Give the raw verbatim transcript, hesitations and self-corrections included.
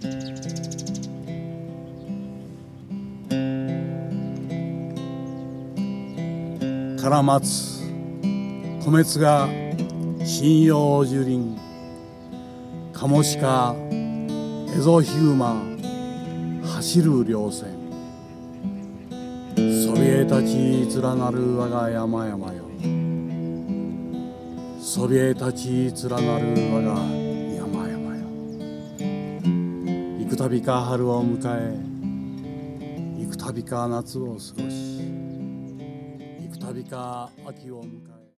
唐松米津が針葉樹林、カモシカエゾヒグマ走る稜線、そびえ立ち連なる我が山々よ、そびえ立ち連なる我が山々よ。幾度か春を迎え、幾度か夏を過ごし、幾度か秋を迎え